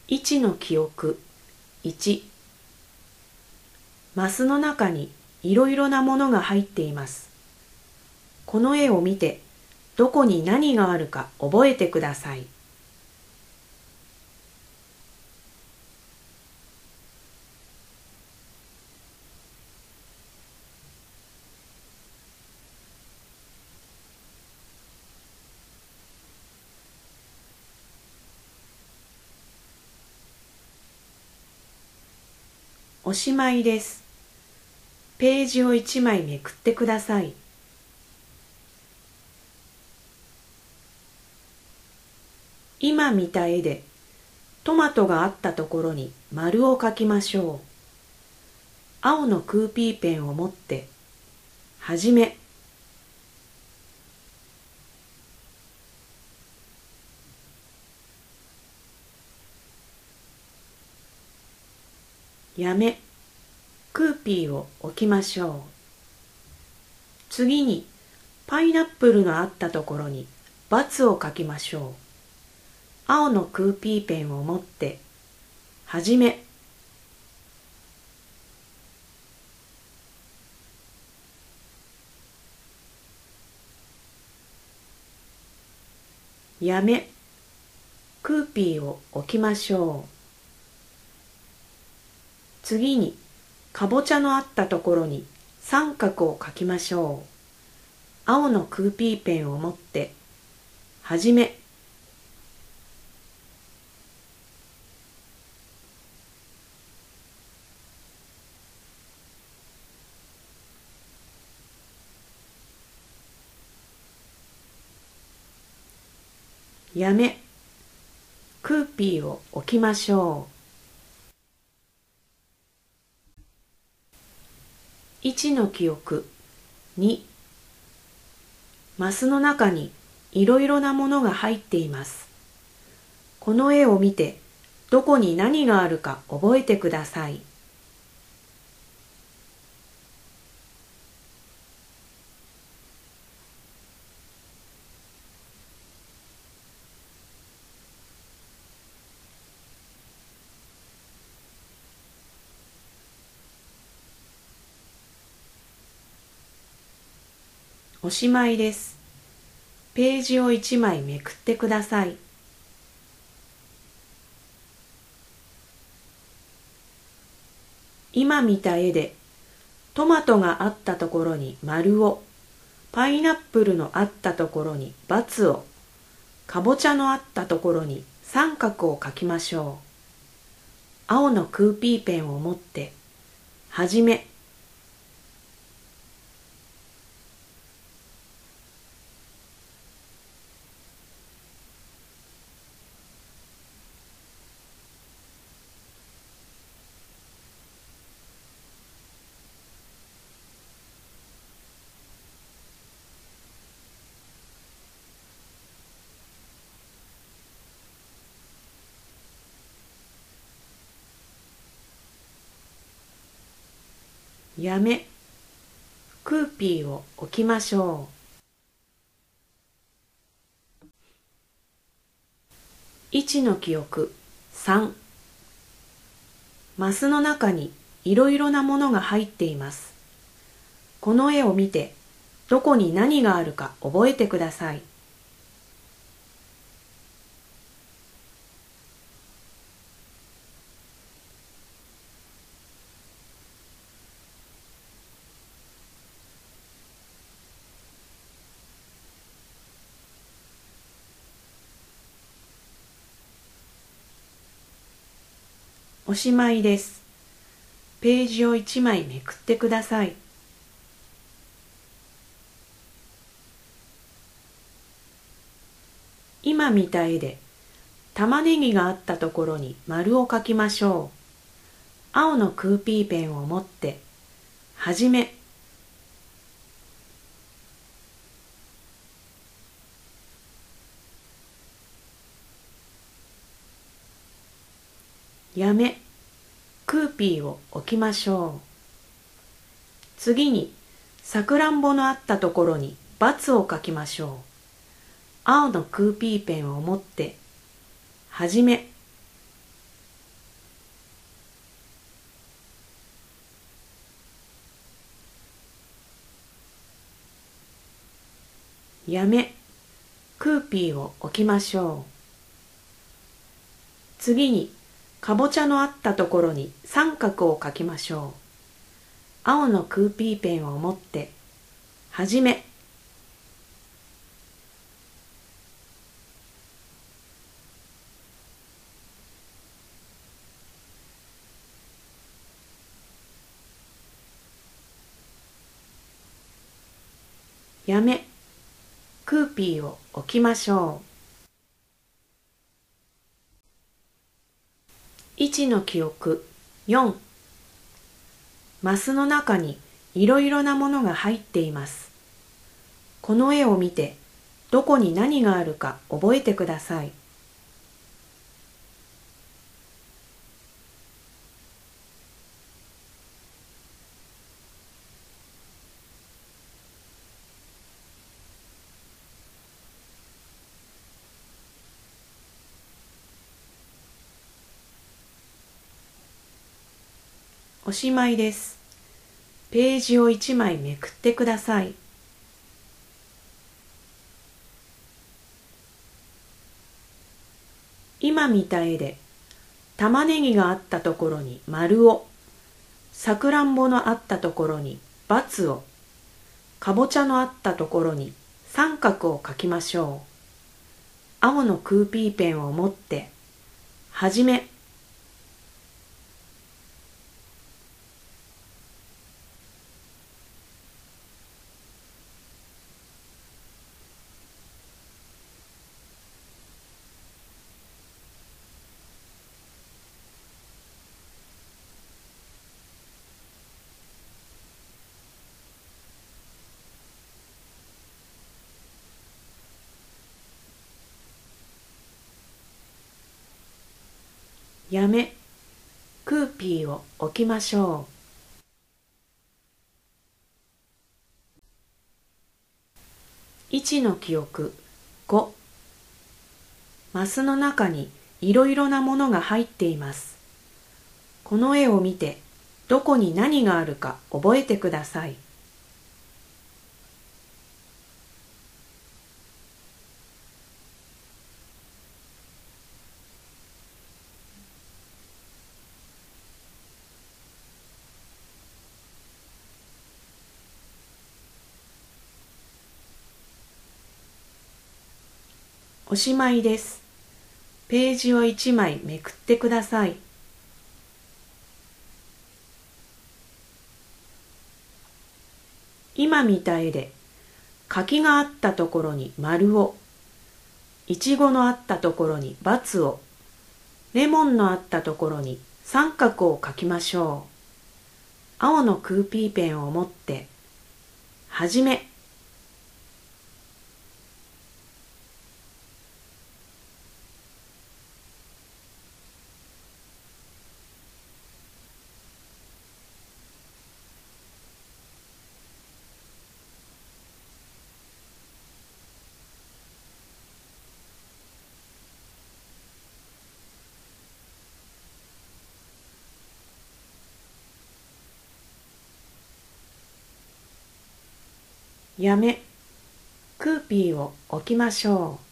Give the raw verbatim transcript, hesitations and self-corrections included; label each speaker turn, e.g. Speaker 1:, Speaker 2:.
Speaker 1: いちの記憶いち、マスの中にいろいろなものが入っています。この絵を見てどこに何があるか覚えてください。おしまいです。ページをいちまいめくってください。今見た絵でトマトがあったところに丸を描きましょう。青のクーピーペンを持ってはじめ。やめ、クーピーを置きましょう。次にパイナップルのあったところに×を書きましょう。青のクーピーペンを持ってはじめ。やめ、クーピーを置きましょう。次にかぼちゃのあったところに三角を書きましょう。青のクーピーペンを持ってはじめ。やめ、クーピーを置きましょう。いちの記憶に、マスの中にいろいろなものが入っています。この絵を見てどこに何があるか覚えてください。おしまいです。ページをいちまいめくってください。今見た絵でトマトがあったところに丸を、パイナップルのあったところに×を、かぼちゃのあったところに三角を書きましょう。青のクーピーペンを持ってはじめ。やめ、クーピーを置きましょう。いちの記憶さん、マスの中にいろいろなものが入っています。この絵を見てどこに何があるか覚えてください。おしまいです。ページをいちまいめくってください。今見た絵で玉ねぎがあったところに丸を描きましょう。青のクーピーペンを持ってはじめ。やめ、クーピーを置きましょう。次にさくらんぼのあったところに×を書きましょう。青のクーピーペンを持ってはじめ。 やめ、クーピーを置きましょう。次に、かぼちゃのあったところに三角を書きましょう。青のクーピーペンを持って、はじめ。やめ、クーピーを置きましょう。位置の記憶よん。マスの中にいろいろなものが入っています。この絵を見て、どこに何があるか覚えてください。おしまいです。ページをいちまいめくってください。今見た絵で、玉ねぎがあったところに丸を、さくらんぼのあったところに×を、かぼちゃのあったところに三角を書きましょう。青のクーピーペンを持って、はじめ。やめ、クーピーを置きましょう。位置の記憶ご。マスの中にいろいろなものが入っています。この絵を見て、どこに何があるか覚えてください。おしまいです。ページをいちまいめくってください。今見た絵で、柿があったところに丸を、いちごのあったところに×を、レモンのあったところに三角を書きましょう。青のクーピーペンを持って、はじめ。やめ、クーピーを置きましょう。